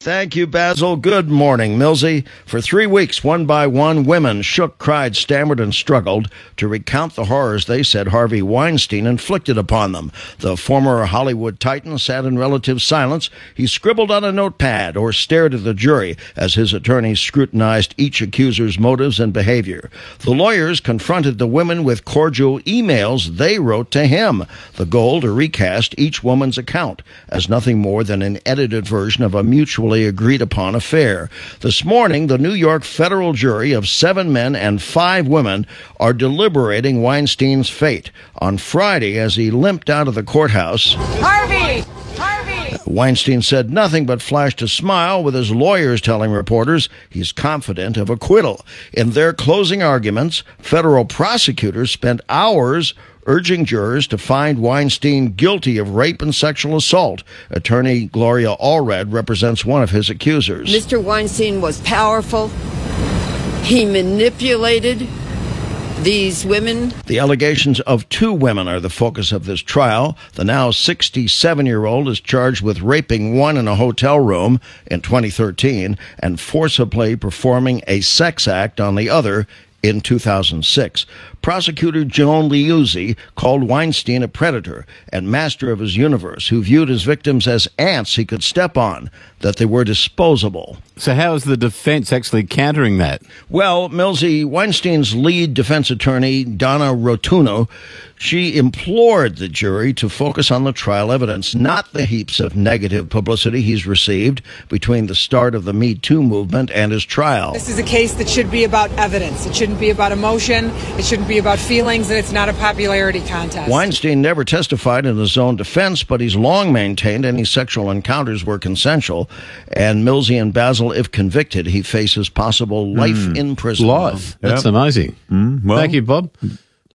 Thank you, Basil. Good morning, Millsy. For 3 weeks, one by one, women shook, cried, stammered, and struggled to recount the horrors they said Harvey Weinstein inflicted upon them. The former Hollywood titan sat in relative silence. He scribbled on a notepad or stared at the jury as his attorneys scrutinized each accuser's motives and behavior. The lawyers confronted the women with cordial emails they wrote to him, the goal to recast each woman's account as nothing more than an edited version of a mutually agreed-upon affair. This morning, the New York federal jury of 7 men and 5 women are deliberating Weinstein's fate. On Friday, as he limped out of the courthouse, Harvey! Weinstein said nothing but flashed a smile, with his lawyers telling reporters he's confident of acquittal. In their closing arguments, federal prosecutors spent hours urging jurors to find Weinstein guilty of rape and sexual assault. Attorney Gloria Allred represents one of his accusers. Mr. Weinstein was powerful. He manipulated these women. The allegations of 2 women are the focus of this trial. The now 67-year-old is charged with raping one in a hotel room in 2013 and forcibly performing a sex act on the other in 2006. Prosecutor Joan Liuzzi called Weinstein a predator and master of his universe who viewed his victims as ants he could step on, that they were disposable. So how is the defense actually countering that? Well, Millsy, Weinstein's lead defense attorney, Donna Rotuno, she implored the jury to focus on the trial evidence, not the heaps of negative publicity he's received between the start of the Me Too movement and his trial. This is a case that should be about evidence. It shouldn't be about emotion. It shouldn't be about feelings, and it's not a popularity contest. Weinstein never testified in his own defense, but he's long maintained any sexual encounters were consensual. And Millsy and Basil, if convicted, he faces possible life in prison. Life. That's amazing. Well, Thank you, Bob.